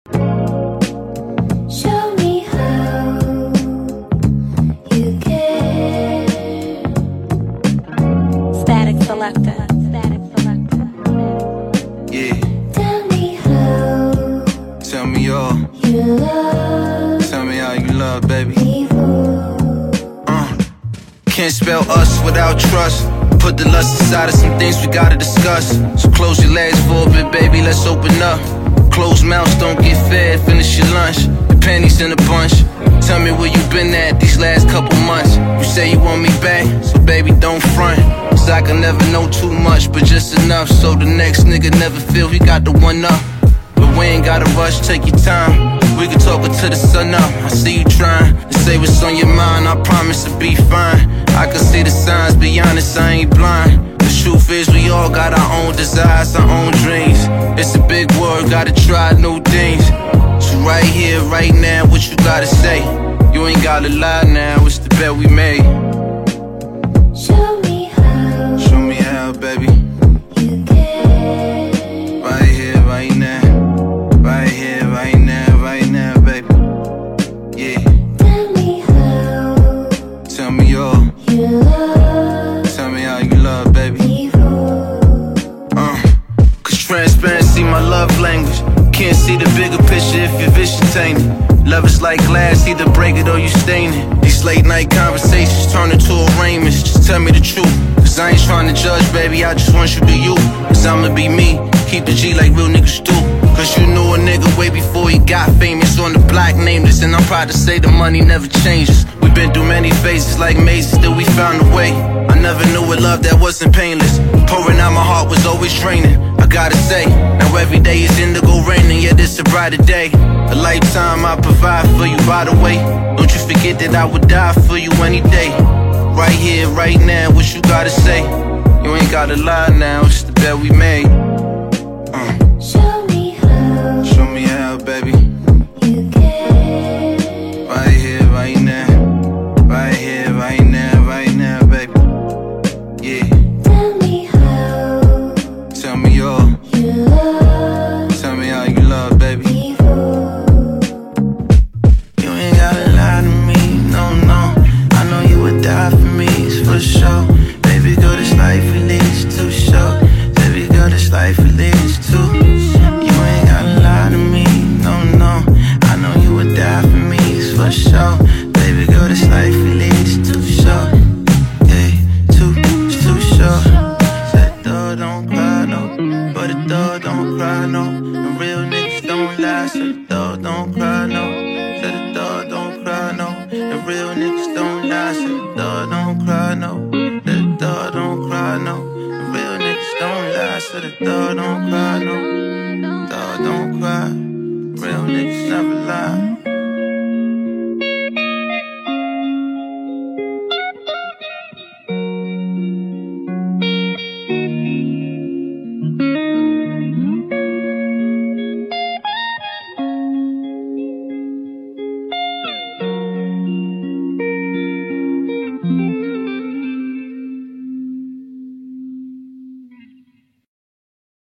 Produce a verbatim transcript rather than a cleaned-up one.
Show me how you care. Static Selector. Static Selector. Yeah. Tell me how Tell me all. you love Tell me how you love, baby. people. Uh. Can't spell us without trust. Put the lust aside of some things we gotta discuss. So close your legs for a bit, baby, let's open up. Closed mouths don't get fed, finish your lunch. Your panties in a bunch. Tell me where you been at these last couple months. You say you want me back, so baby don't front. Cause I can never know too much, but just enough so the next nigga never feel he got the one up. But we ain't gotta rush, take your time. We can talk until the sun up. I see you trying to say what's on your mind. I promise to be fine. I can see the signs, be honest, I ain't blind. The truth is we all got our own desires, our own dreams. It's a big world, gotta try new things. So right here, right now, what you gotta say? You ain't gotta lie now, it's the bet we made. Show me how Show me how, baby. you care. Right here, right now. Right here, right now, right now, baby. Yeah. Tell me how Tell me all. you love Tell me how you love, baby. people. Uh, Cause transparency my love language. Can't see the bigger picture if your vision tainted. Love is like glass, either break it or you stain it. These late night conversations turn into arraignments. Just tell me the truth, cause I ain't trying to judge, baby, I just want you to be you. Cause I'ma be me, keep the G like real niggas do. Cause you knew a nigga way before he got famous. On the block nameless, and I'm proud to say the money never changes. We've been through many phases like mazes, still we found a way. I never knew a love that wasn't painless. Pouring out my heart was always draining. I gotta say, now every day is indigo raining, yeah, this a brighter day. A lifetime I provide for you, by the way. Don't you forget that I would die for you any day. Right here, right now, what you gotta say? You ain't gotta lie now, it's the bet we made. Uh. Show me how Show me how, baby. you care. Right here, right now. Right here, right now, right now, baby. Yeah. Tell me how Tell me all. you love Tell me how you love, baby. people. You ain't gotta lie to me, no, no. I know you would die for me, it's for sure. Baby girl, this life we live is too short. Baby girl, this life we live is too. You ain't gotta lie to me, no, no. I know you would die for me, it's for sure. Baby girl, this life we live is too short. Yeah, too, it's too short. Said dog don't cry, no. But the dog don't cry, no. The real niggas don't lie, so the dog don't cry, no. Said the dog don't cry, no. The real niggas don't lie, so the dog don't cry, no. The dog don't cry, no. The real niggas don't lie, so the dog don't cry, no. Dog don't cry. Real niggas never lie.